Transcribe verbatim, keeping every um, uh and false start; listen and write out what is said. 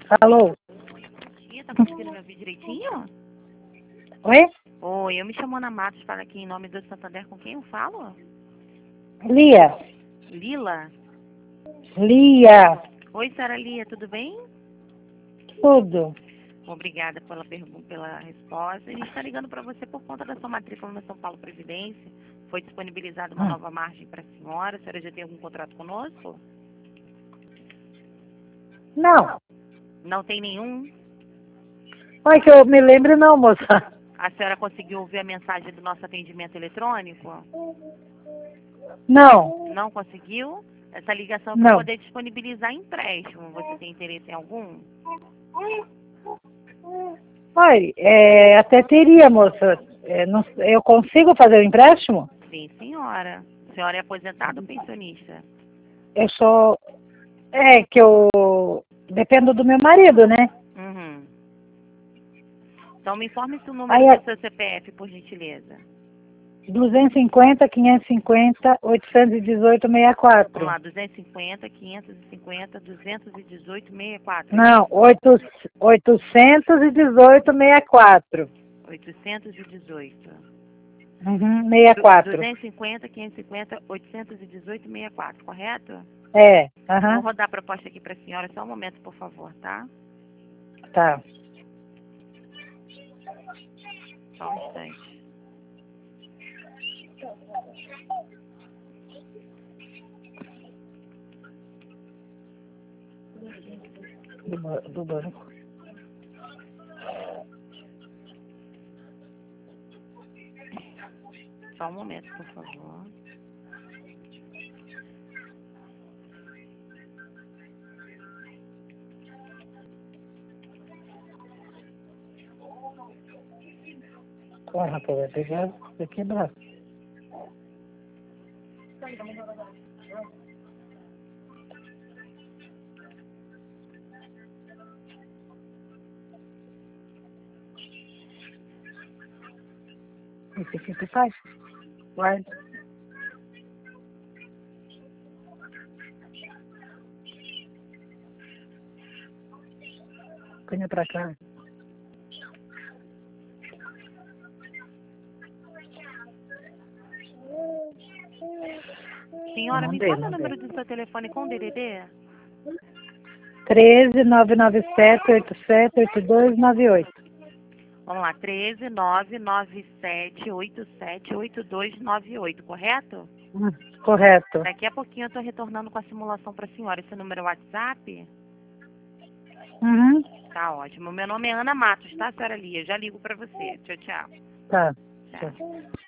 Alô? Tia, tá conseguindo me ouvir direitinho? Oi? Oi, eu me chamo Ana Matos, falo aqui em nome do Santander. Com quem eu falo? Lia. Lila? Lia. Oi, Sara Lia, tudo bem? Tudo. Obrigada pela pergunta, pela resposta. A gente está ligando para você por conta da sua matrícula na São Paulo Previdência. Foi disponibilizada uma Hum. nova margem para a senhora. A senhora já tem algum contrato conosco? Não. Não tem nenhum? Mas que eu me lembro não, moça. A senhora conseguiu ouvir a mensagem do nosso atendimento eletrônico? Não. Não conseguiu? Essa ligação é para Não. poder disponibilizar empréstimo. Você tem interesse em algum? Olha, é, até teria, moça. É, não- eu consigo fazer o empréstimo? Sim, senhora. A senhora é aposentada ou pensionista? Eu sou... É que eu... Dependo do meu marido, né? Uhum. Então me informe se o número Aí é do seu C P F, por gentileza. duzentos e cinquenta, quinhentos e cinquenta, oitocentos e dezoito, sessenta e Vamos quatro. lá, duzentos e cinquenta, quinhentos e cinquenta, duzentos e dezoito, sessenta e quatro. Não, oito, oitocentos e dezoito, sessenta e quatro. oitocentos e dezoito. Uhum, sessenta e Du- quatro. duzentos e cinquenta, quinhentos e cinquenta, oitocentos e dezoito, sessenta e quatro, correto? É, Vou aham, rodar a proposta aqui para a senhora. Só um momento, por favor, tá? tá. Só um instante. Do, ba- do banco. Só um momento, por favor. Corre, rapaz, vai pegar, vai quebrar. Esse aqui você faz? Guarda. Venha pra cá. Senhora, me Mandei, informe o mandei. número do seu telefone com D D D? treze, nove nove sete, oito sete, oito dois nove oito. Vamos lá, treze, nove nove sete, oito sete, oito dois nove oito, correto? Hum, correto. Daqui a pouquinho eu estou retornando com a simulação para a senhora. Esse número é o WhatsApp? Uhum, Tá ótimo. Meu nome é Ana Matos, tá, senhora Lia? Já ligo para você. Tchau, tchau. tá. Tchau. Tchau.